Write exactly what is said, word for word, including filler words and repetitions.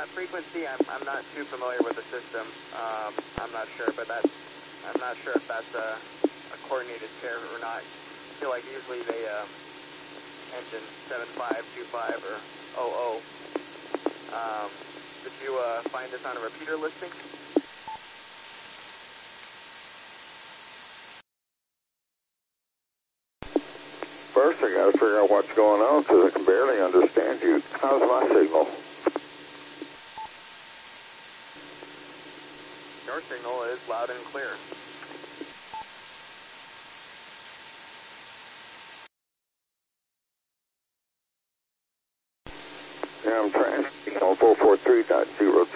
that frequency, I'm, I'm not too familiar with the system. Um, I'm not sure, but that, I'm not sure if that's a, a coordinated pair or not. I feel like usually they, uh, engine seven five two five or oh oh. Um, did you uh, find this on a repeater listing? First, I got to figure out what's going on because I can barely understand you. How's my signal? Your signal is loud and clear. Yeah, I'm transmitting on four four three dot zero